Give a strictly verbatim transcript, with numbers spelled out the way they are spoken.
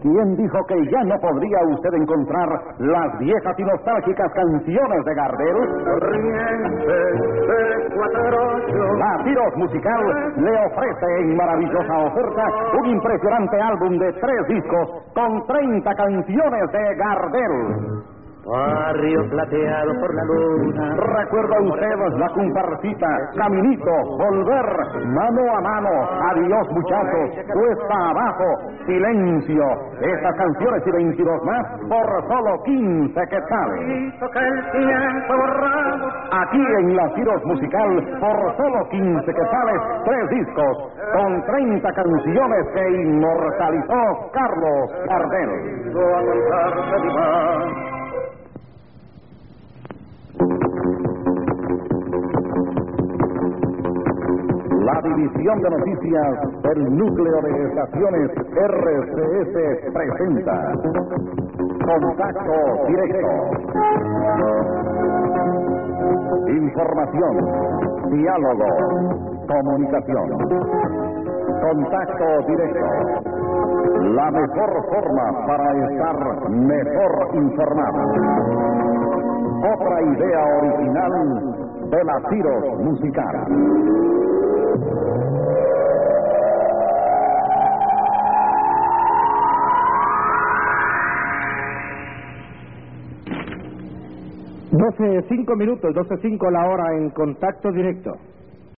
¿Quién dijo que ya no podría usted encontrar las viejas y nostálgicas canciones de Gardel? La Tiros Musical le ofrece en maravillosa oferta un impresionante álbum de tres discos con treinta canciones de Gardel. Barrio plateado por la luna. ¿Recuerda usted la comparsita, Caminito, Volver, Mano a Mano, Adiós Muchachos, Cuesta Abajo, Silencio? Estas canciones y veintidós más por solo quince quetzales. Aquí en la Tiros Musical, por solo quince quetzales, tres discos con treinta canciones que inmortalizó Carlos Gardel. La División de Noticias del Núcleo de Estaciones R C S presenta Contacto Directo. Información, diálogo, comunicación. Contacto Directo. La mejor forma para estar mejor informado. Otra idea original de la Tiros Musical. doce cinco minutos, doce cinco la hora en Contacto Directo.